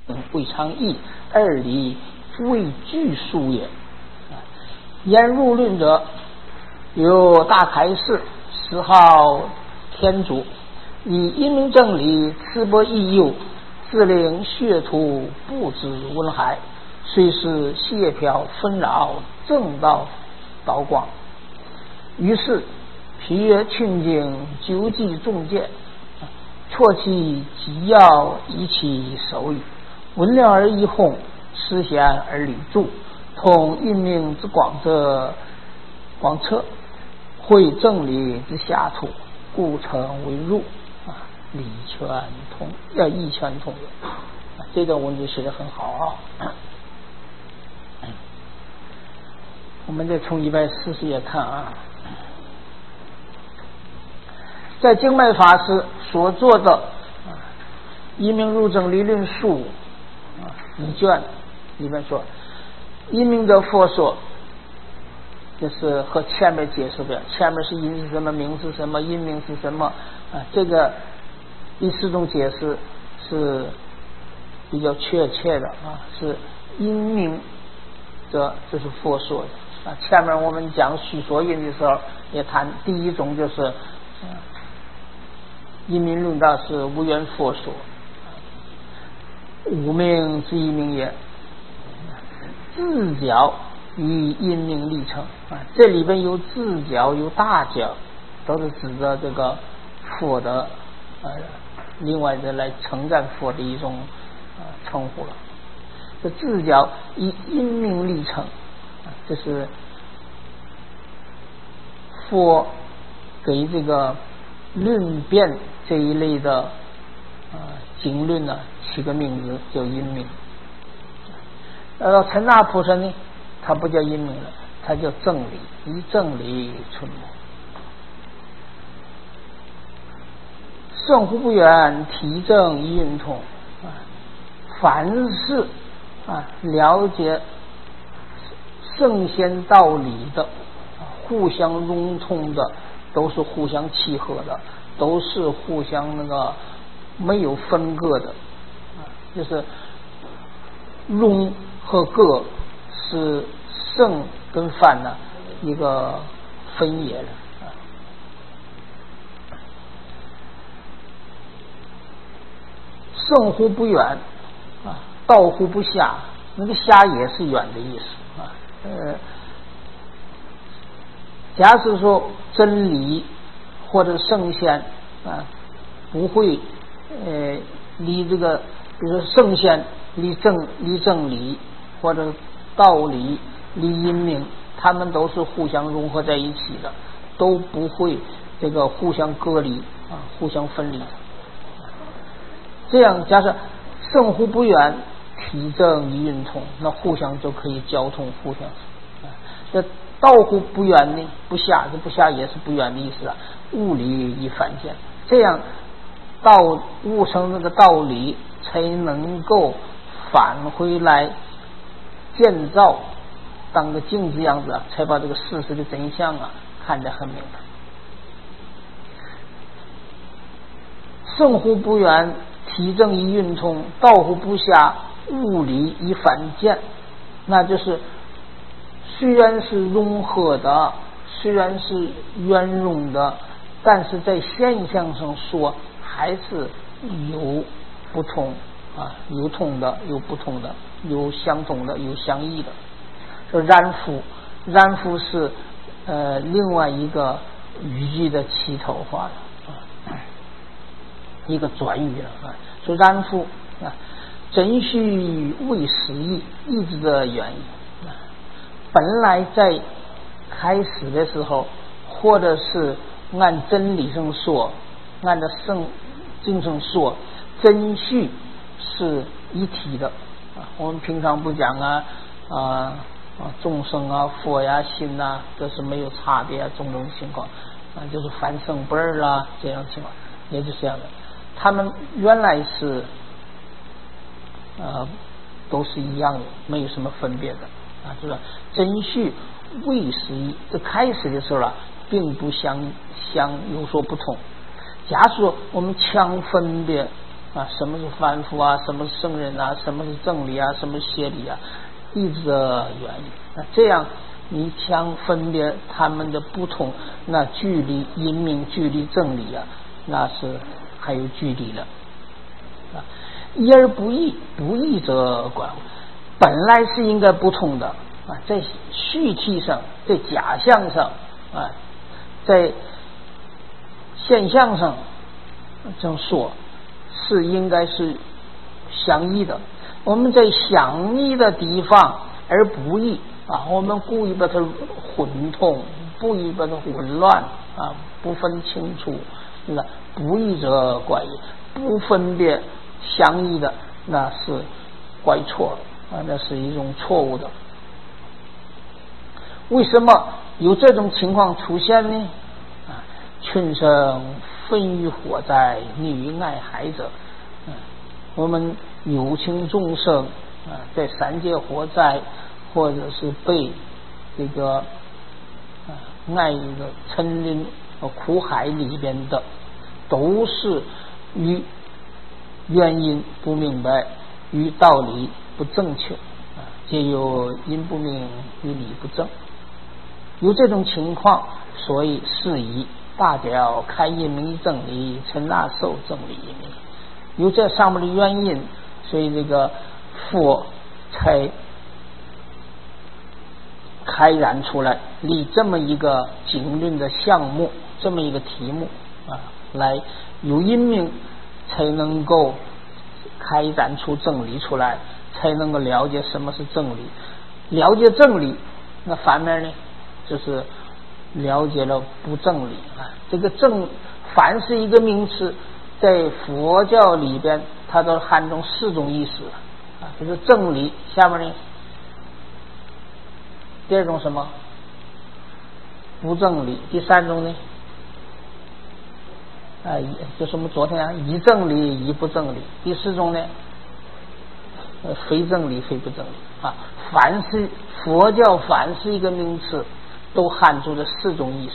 未尝异，二理未具数也。言入论者有大开示，谥号天竺，以因明正理，刺博益诱，自令血土不止温海，虽是谢漂纷扰，正道道光。于是譬曰清净究极众见，啜其极要，以其手语，闻量而一哄，实显而理著，通因明之广者广彻，会正理之下土，故称为入。理全通，意全通也。这段文字写得很好啊。我们再从140页看啊，在经脉法师所做的因明入正理论述一卷里面说，因明的佛说，就是和前面解释的，前面是因是什么，明是什么，因明是什么啊？这个第四种解释是比较确切的啊，是因明这是佛说的啊。前面我们讲虚说因的时候也谈，第一种就是因明论道是无缘佛说，无明之一明也，自角与因明立成啊。这里边有自角有大角，都是指着这个佛的另外的来称赞佛的一种称呼了。这自角以因明立成，这是佛给这个论辩这一类的经论呢起个名字叫因明。陈那菩萨呢，他不叫因明了，他叫正理，以正理存谋。圣乎不远，体正一运通凡是了解圣贤道理的，互相融通的，都是互相契合的，都是互相没有分割的就是融和各是圣跟梵呢一个分野了圣乎不远道乎不狭，那个狭也是远的意思假使说真理或者圣贤不会离这个，比如说圣贤离正理，或者道理离因明，他们都是互相融合在一起的，都不会这个互相隔离互相分离。这样假设圣乎不远，体正一运通，那互相就可以交通，互相这道乎不远呢，不狭，这不狭也是不远的意思物理一反见，这样悟成这个道理，才能够返回来建造当个镜子样子才把这个事实的真相看得很明白。圣乎不远，体正一运通，道乎不狭，物理一反见，那就是虽然是融合的，虽然是圆融的，但是在现象上说还是有不同有同的，有不同的，有相同的，有相异的。说染夫是另外一个语句的起头化一个转语了说染夫真虚未实义，一直的原因本来在开始的时候，或者是按真理上说，按照圣经上说，真虚是一体的我们平常不讲众生佛呀心这是没有差别种种情况就是凡圣辈啦这样情况，也就是这样的。他们原来是都是一样的，没有什么分别的就是真虚未实义，这开始的时候并不相有所不同。假如说我们强分别啊，什么是凡夫啊，什么是圣人啊，什么是正理啊，什么是邪理啊，一直的原因。那这样你想分别他们的不同，那距离因明距离正理啊，那是还有距离了啊。一而不异，不异则观，本来是应该不同的啊，在序体上，在假象上啊，在现象上这样说是应该是相异的。我们在相异的地方而不异啊，我们故意把它混同，故意把它混乱啊，不分清楚，那不异则怪异，不分别相异的那是怪错啊，那是一种错误的。为什么有这种情况出现呢？啊，群生分于火灾，溺于爱海者。我们有情众生啊，在三界火灾，或者是被这个爱一个沉沦苦海里边的，都是与原因不明白，与道理不正确啊，皆有因不明与理不正。有这种情况，所以是以大教开因明正理，陈那受正理因明。有这上面的原因，所以这个佛才开展出来立这么一个经论的项目，这么一个题目啊，来有因明才能够开展出正理出来，才能够了解什么是正理。了解正理，那反面呢，就是了解了不正理啊。这个正，凡是一个名词，在佛教里边，它都含中四种意思啊。这是正理，下面呢，第二种什么？不正理。第三种呢？就是我们昨天以正理，以不正理。第四种呢？非正理，非不正理啊。凡是佛教，凡是一个名词，都含住了四种意思。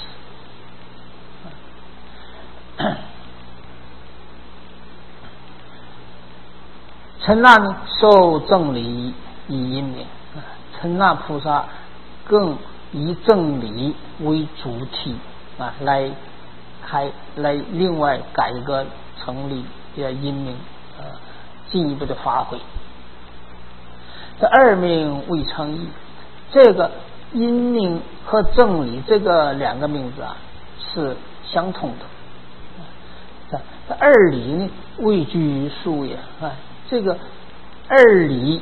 陈那呢，受正理以因明。陈那菩萨更以正理为主体啊，来另外改革成立的因明进一步的发挥。这二名未成一，这个因明和正理这个两个名字啊是相通的。这二理呢，位居数也啊，这个二理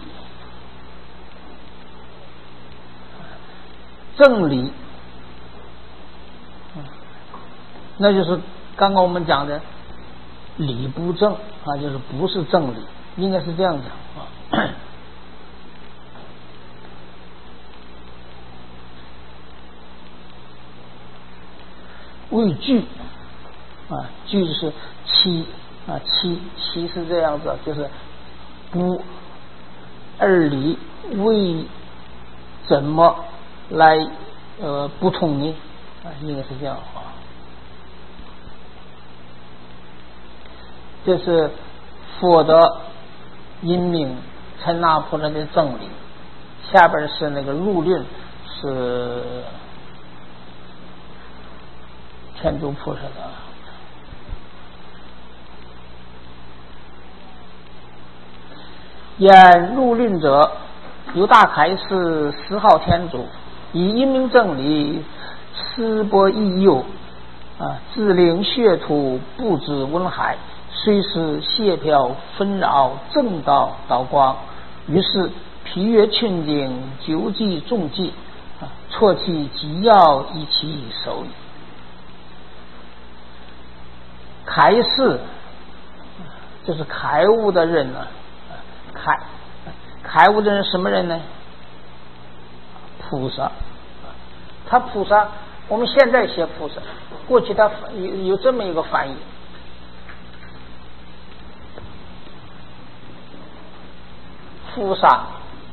正理，那就是刚刚我们讲的理不正啊，就是不是正理，应该是这样讲啊。为具啊，具就是七啊，七是这样子，就是不二理为怎么来不同呢？啊，应该是这样啊。这是佛的因明，陈那菩萨的正理。下边是那个入论，是天竺菩萨的。言入论者，由大开示10号天竺，以因明正理施钵益佑啊，自令血土不知温海，虽是谢飘纷扰，正道道光。于是疲越群经，究记众记啊，错其机要，以其手矣。开示就是开悟的人呢，开悟的人什么人呢？菩萨。他菩萨，我们现在写菩萨，过去他有这么一个翻译，菩萨，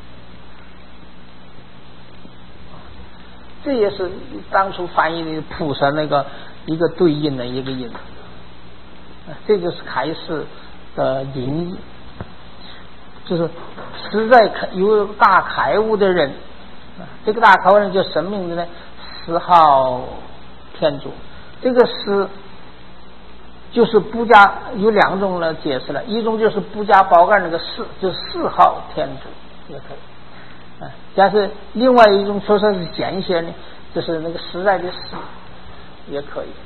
这也是当初翻译的菩萨那个一个对应的一个音，这就是开示的灵异，就是实在有大开悟的人，这个大开悟人叫什么名字呢？十号天主。这个十就是不加有两种的解释了，一种就是不加宝盖那个四，就是4号天主也可以。但是另外一种说是简写呢，就是那个实在的实也可以。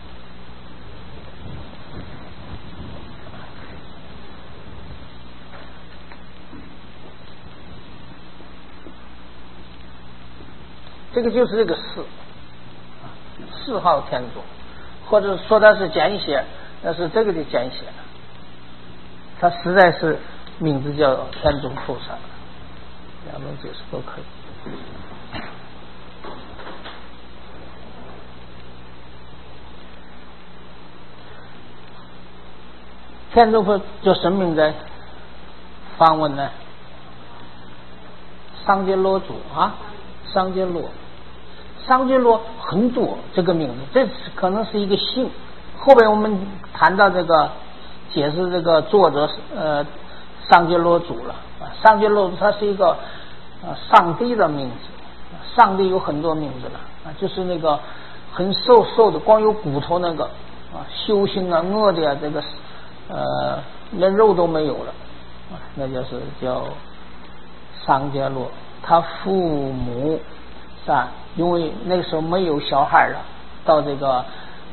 这个就是这个4号天主，或者说它是简写，那是这个的简写，它实在是名字叫天主菩萨，两种解释都可以。天主菩萨叫什么名字？梵文呢？桑杰罗主啊，桑杰罗。桑杰罗很多这个名字，这可能是一个姓。后边我们谈到这个解释这个作者桑杰罗主了。桑杰罗主他是一个上帝的名字，上帝有很多名字了就是那个很瘦的，光有骨头那个修行饿的这个连肉都没有了那就是叫桑杰罗。他父母因为那个时候没有小孩了，到这个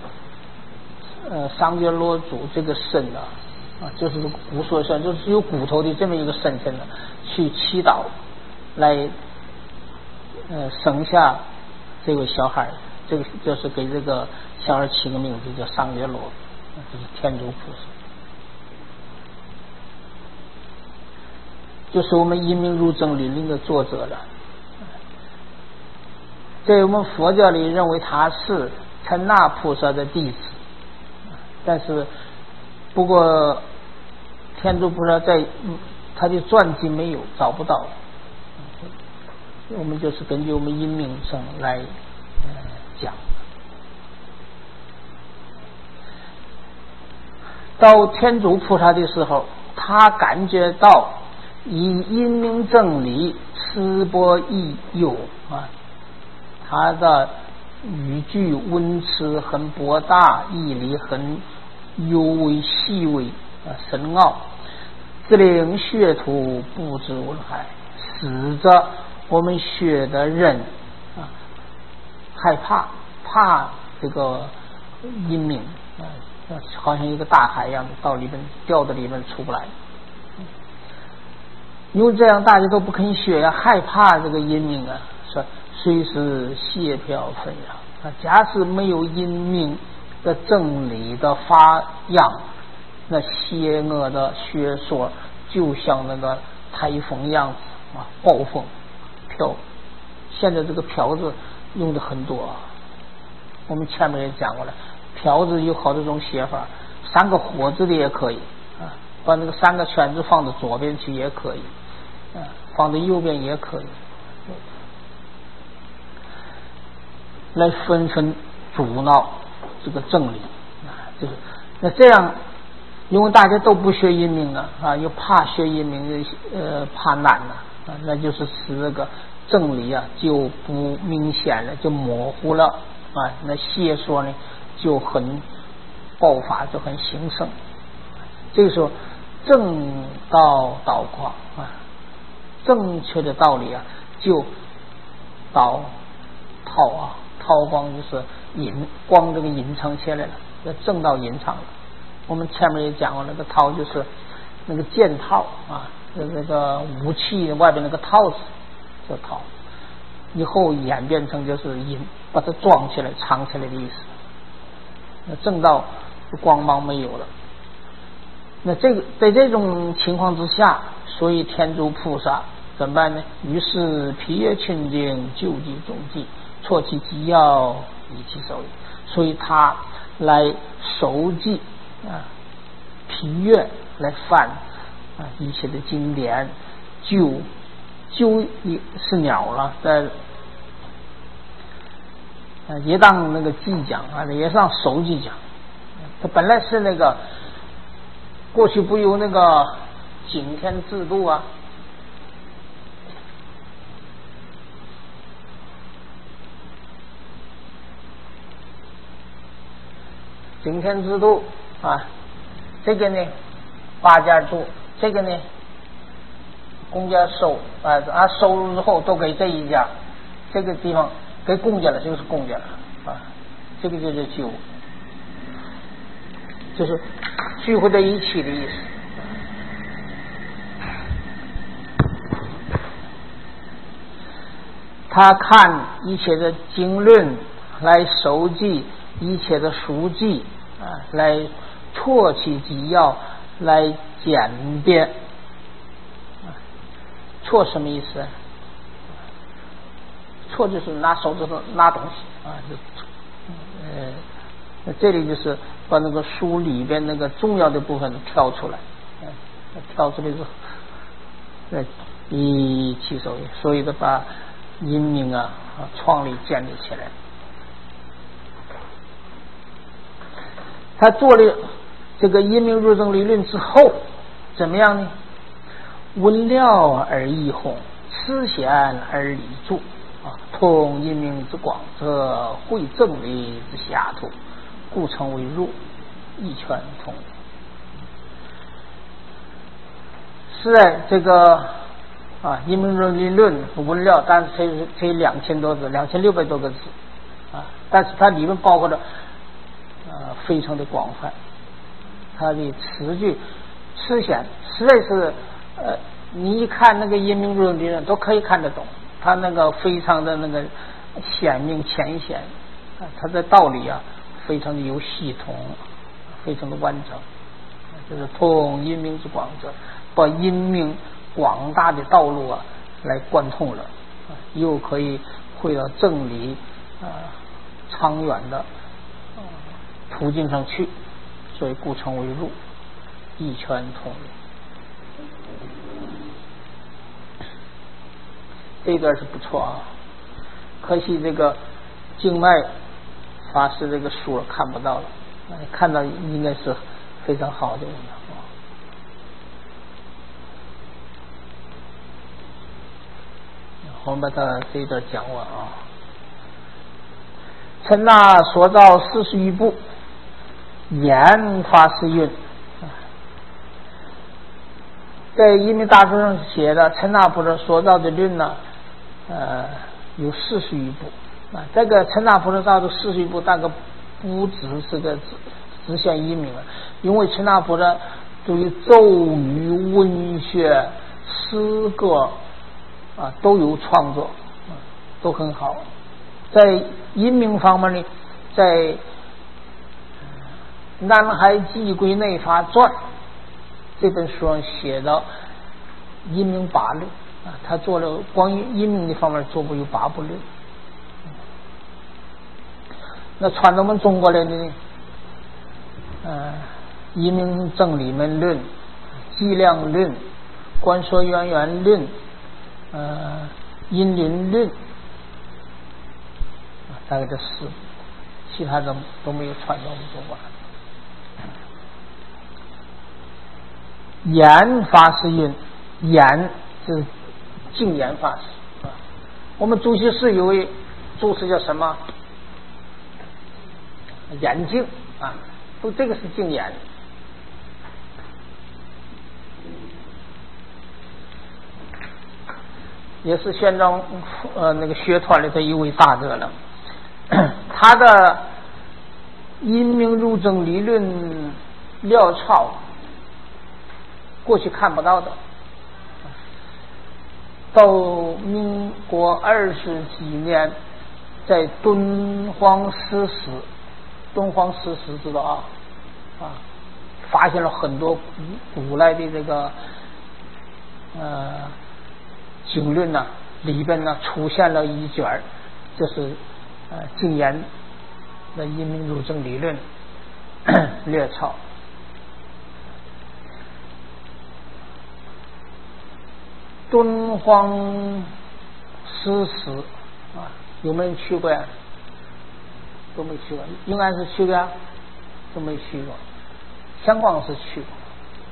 桑杰罗主这个神就是骨髓神，就是有骨头的这么一个神神去祈祷，来生下这位小孩。这个就是给这个小孩起个名字叫桑杰罗，这是天主菩萨，就是我们因明入正理论的作者了。在我们佛教里认为他是陈那菩萨的弟子，但是不过天主菩萨在他的传记没有找不到，我们就是根据我们因明正来讲。到天主菩萨的时候，他感觉到以因明正理慈悲益友他的语句温慈很博大，义理很幽微细微深奥，自令学徒不知危害，使着我们学的人害怕这个因明好像一个大海一样到里面掉到里面出不来。因为这样大家都不肯学害怕这个因明说虽是谢飘飞假使没有因明的正理的发扬，那邪恶的学说就像那个台风一样暴风飘。现在这个飘字用的很多我们前面也讲过了，飘字有好多种写法，3个火字的也可以把那个3个圈字放到左边去也可以放到右边也可以，来纷纷阻挠这个正理就是那这样，因为大家都不学因明又怕学因明怕难那就是使这个正理就不明显了，就模糊了那邪说呢就很爆发，就很兴盛。这个时候正道导光正确的道理就导抛光，就是光这个隐藏起来了，要正道隐藏了。我们前面也讲过，那个套就是那个剑套那个武器外边那个套子叫套，以后演变成就是把它装起来藏起来的意思。那正道光芒没有了，那这个在这种情况之下，所以天主菩萨怎么办呢？于是毗约群经救济中济，错其机要以其手，所以他来收集毗约，来翻一切的经典，救是鸟了，在也当那个记讲也上收集讲。他本来是那个过去不有那个井田制度啊？井田制度啊，这个呢8家住，这个呢公家收收入之后都给这一家，这个地方给公家了就是公家了啊，这个就是酒，就是聚会在一起的意思。他看一切的经论来收集一切的书籍啊，来唾其纪要，来简便。错什么意思？错就是拿手指头拿东西啊，这里就是把那个书里边那个重要的部分挑出来，挑出来之后，一起所以的把阴明啊创立建立起来。他做了这个阴明入正理论之后，怎么样呢？闻了而易弘，思贤而理著啊，通阴明之广者，会正理之下土，故称为入，一拳通。是在这个阴明入正理论闻了，但是才2000多字，2600多个字啊，但是它里面包括的非常的广泛，它的词句词显实在是你一看那个阴明入正理论都可以看得懂，它那个非常的那个显明浅显啊，它的道理啊非常的有系统，非常的完整，就是通阴明之广者，把阴明广大的道路啊来贯通了，又可以回到正理长远的途径上去，所以故称为入，一拳通。这一段是不错啊，可惜这个静脉法师这个书看不到了，看到应该是非常好的。我们把它这一段讲完啊。陈那所造40余部，言法师云，在阴明大书上写的陈那菩萨所造的论呢，有40余部啊。这个陈那菩萨造的40余部，大概不只是个只限阴明了，因为陈那菩萨对于咒语、文学、诗歌都有创作，都很好。在阴明方面呢，在《南海寄归内法传》这本书上写到阴明8论啊，他做了关于阴明的方面做过有8部论。那传到我们中国来的呢，阴明正理门论、计量论、观说渊源论、阴灵论，大概这4，其他的都没有传到我们中国来。言法师云，言是净言法师啊。我们主席寺有位住持叫什么？严净啊，都这个是净言。也是宣章那个学团里的一位大德了。他的阴明入正理论料抄过去看不到的，到民国20几年，在敦煌石室知道啊，发现了很多古来的这个经论呢，里边呢出现了一卷，这是净言的阴明入正理论略抄。敦煌石室有没有人去过呀？都没去过。永安是去过呀？都没去过。香港是去过，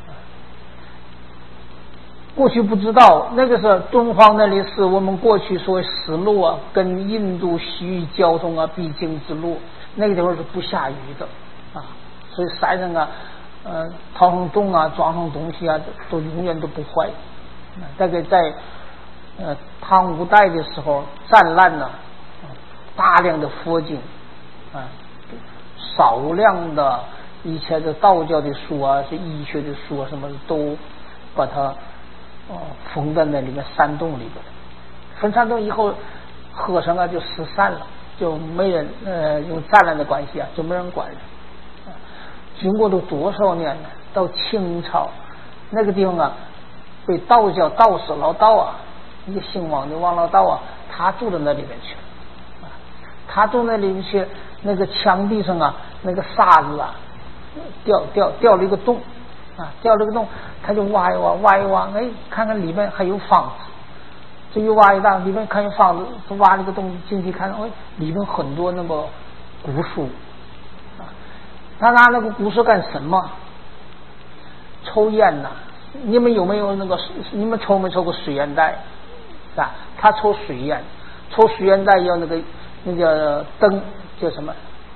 过去不知道，那个是敦煌那里是我们过去所谓丝路啊，跟印度西域交通啊必经之路，那个地方是不下雨的啊，所以山上啊，掏上洞啊，装上东西啊，都永远都不坏。大概在唐五代的时候战乱呢，大量的佛经啊，少量的以前的道教的书啊，是医学的书啊，什么都把它封在那里面山洞里边。封山洞以后，和尚啊就失散了，就没人用战乱的关系啊，就没人管了。经过了多少年呢？到清朝那个地方啊，被道教道士老道啊，一个姓王的王老道啊，他住到那里面去了。他住那里面去，那个墙壁上啊，那个沙子啊，掉了一个洞啊，掉了一个洞，他就挖一挖，挖一挖，哎，看看里面还有房子。这又挖一大，里面看有房子，挖了个洞进去看，哎，里面很多那个古书啊。他拿那个古书干什么？抽烟呐、你们有没有那个？你们抽没抽过水烟袋？啊，他抽水烟，抽水烟袋要那个灯叫什么？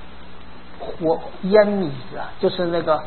烟米子啊，就是那个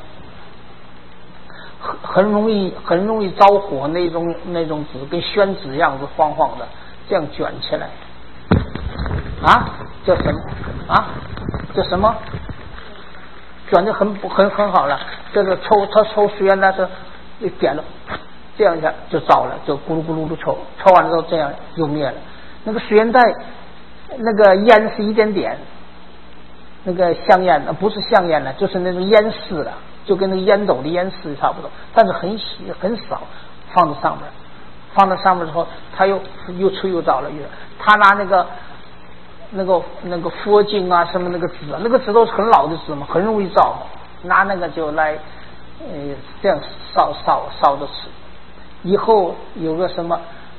很容易着火那种纸，跟宣纸一样子黄黄的，这样卷起来啊，叫什么啊？叫什么？卷的很好了，这个他抽水烟袋是一点了，这样一下就着了，就咕噜咕噜的抽完了之后这样就灭了。那个水烟袋那个烟是一点点，那个香烟不是香烟了，就是那种烟丝了，就跟那个烟斗的烟丝差不多，但是很少，放在上面之后，他又吹又着了，他拿那个佛经啊什么那个纸啊，那个纸都是很老的纸嘛，很容易着，拿那个就来这样烧着吃。以后有个什么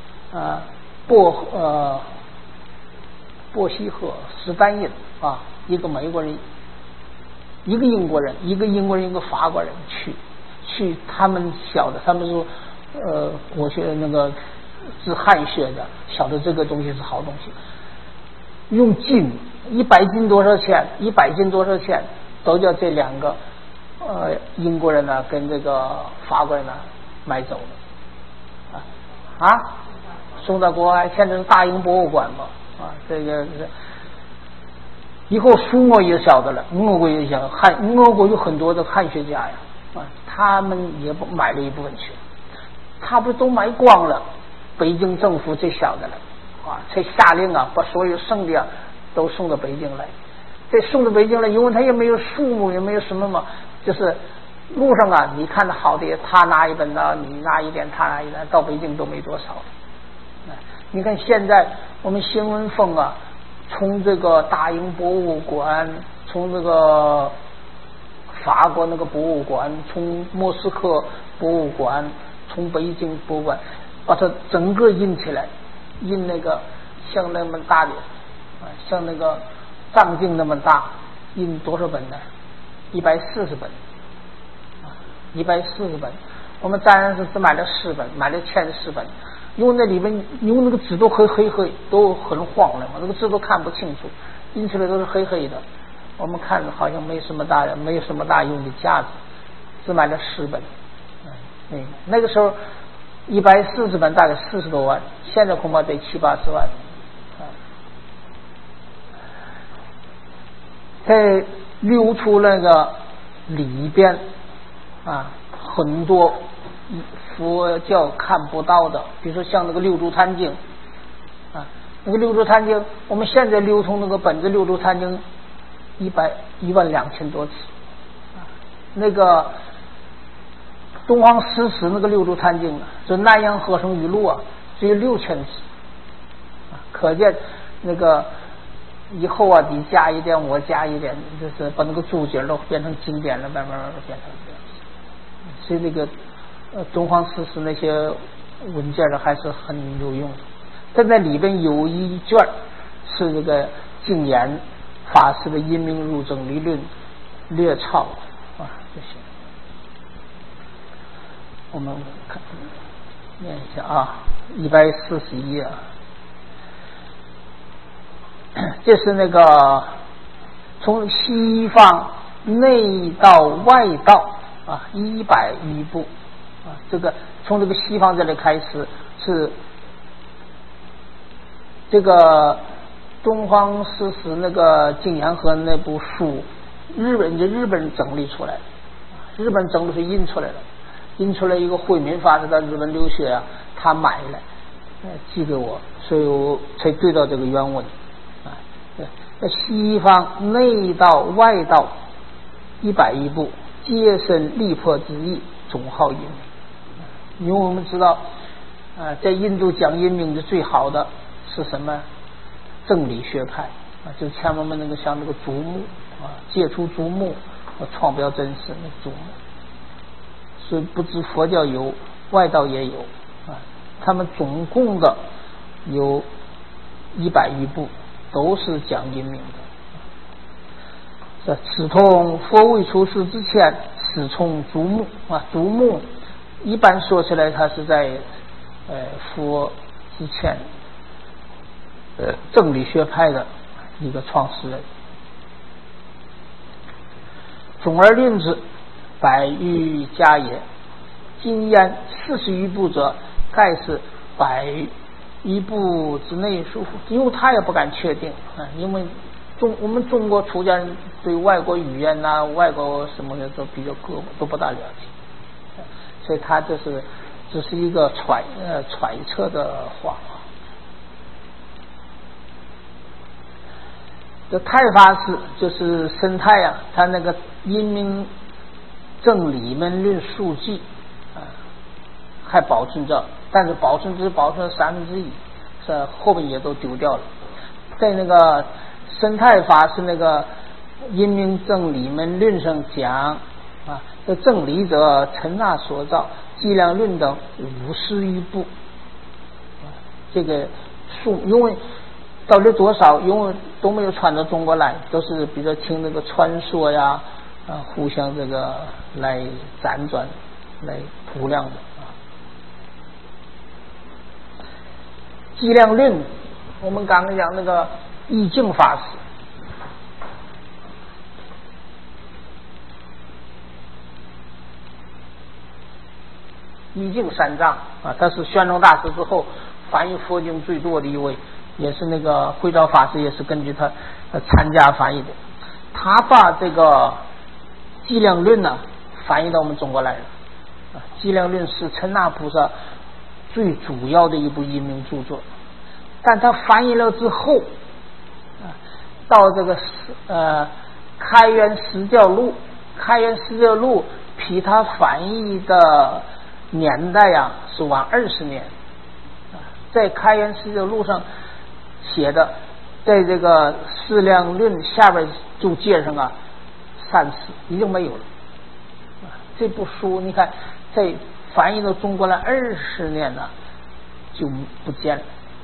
波希赫史丹因啊，一个美国人，一个英国人，一个法国人去他们晓得，他们说过去那个治汉学的晓得这个东西是好东西，用斤100斤多少钱，100斤多少钱，都叫这两个英国人呢跟这个法国人呢买走了送到国外，现在是大英博物馆嘛这个以后苏俄也晓得了，俄国也晓得，俄国有很多的汉学家呀他们也买了一部分去，差不多都买光了，北京政府才晓得了才下令把所有剩的都送到北京来。这送到北京来，因为他也没有数目，也没有什么嘛，就是路上你看的好的，他拿一本呢，你拿一点，他拿一点，到北京都没多少。你看现在我们新闻风从这个大英博物馆，从这个法国那个博物馆，从莫斯科博物馆，从北京博物馆，把它整个印起来，印那个像那么大的像那个藏经那么大，印多少本呢？140本140本。我们当然是只买了10本，买了前10本，因为那里面因为那个纸都黑，都很黄了嘛，那个字都看不清楚，印出来都是黑的。我们看好像没有什么大用的价值，只买了10本。那个时候140本大概40多万，现在恐怕得70-80万。在流出那个里边很多佛教看不到的，比如说像那个六祖坛经那个六祖坛经，我们现在流通那个本子六祖坛经12000多字那个东方诗词那个六祖坛经就南阳和尚语录只有6000字可见那个以后你加一点，我加一点，就是把那个注解都变成经典了，慢慢变成这样。所以那个东方诗词那些文件还是很有用的。但在里边有一卷是这个净言法师的因明入正理论略抄这些。我们看念一下啊，141啊，这是那个从西方内到外道啊101步啊，这个从这个西方这里开始是这个东方诗词那个景阳河那部书，日本整理出来的，日本整理是印出来的，印出来一个惠民法师在日本留学啊，他买来寄给我，所以我才对到这个原文啊。西方内道外道101部，皆生立魄之意，总好阴明。因为我们知道在印度讲阴明的最好的是什么？正理学派啊，就是前面那个像那个竹木啊，戒除竹木和创标真实那个竹木。所以不止佛教有，外道也有啊。他们总共的有101部，都是讲阴明的。此通佛未出世之前，始从竹木啊，竹木一般说起来，它是在佛之前。正理学派的一个创始人。总而论之，100余家也。今焉40余部者，盖是100余部之内数。因为他也不敢确定啊，因为我们中国出家人对外国语言呐、外国什么的都比较都不大了解，所以他这是一个揣测的话。这太法师就是生态啊，他那个阴明正理门论述记还保存着，但是保存1/3，是后面也都丢掉了。在那个生态法师那个阴明正理门论上讲啊，这正理者陈那所造，计量论等50余部，这个数因为到底多少？因为都没有传到中国来，都是比较听那个传说呀，互相这个来辗转、来估量的啊。计量论，我们刚刚讲那个易净法师，易净三藏啊，他是玄奘大师之后翻译佛经最多的一位。也是那个慧照法师，也是根据他参加翻译的。他把这个计量论呢翻译到我们中国来了。计量论是陈那菩萨最主要的一部阴明著作，但他翻译了之后，到这个开元释教录比他翻译的年代呀是晚20年。在开元释教录上写的，在这个释量论下边就接上善事已经没有了。这部书你看在翻译到中国来20年了就不见了，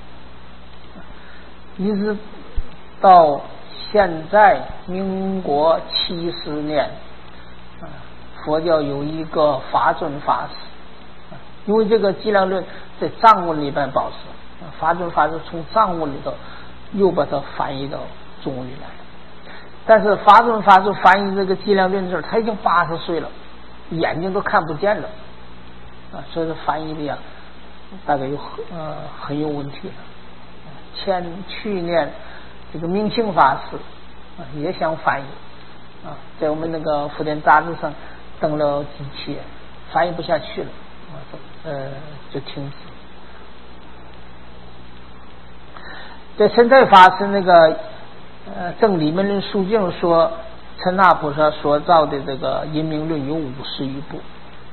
一直到现在民国70年，佛教有一个法准法师，因为这个计量论在藏文里边保持，法准法师从藏文里头又把它翻译到中文里来。但是法准法师翻译这个计量论的时候，他已经80岁了，眼睛都看不见了所以说翻译的呀大概很有问题了。去年这个明清法师也想翻译在我们那个福建杂志上登了几期，翻译不下去了就停止。在陈太法师那个正理门论述经说，陈那菩萨所造的这个阴明论有50余部，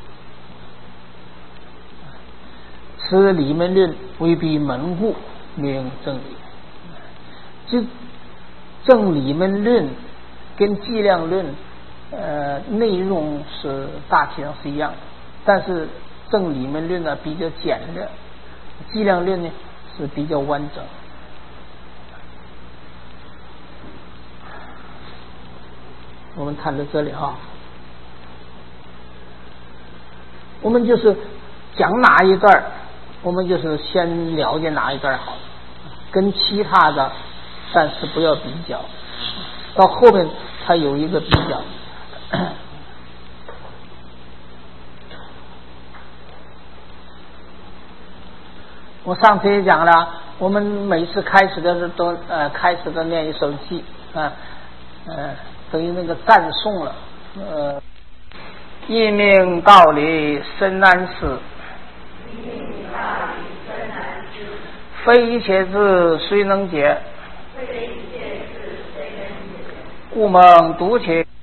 此理门论为彼门故名正理。这正理门论跟计量论内容是大体上是一样的，但是正理门论呢比较简略，计量论呢是比较完整。我们谈到这里我们就是讲哪一段我们就是先了解哪一段好，跟其他的暂时不要比较，到后面才有一个比较。我上次也讲了，我们每次开始的时候都开始的念一首偈等于那个赞颂了。一命道理深难思，非一切智谁能解？故蒙独且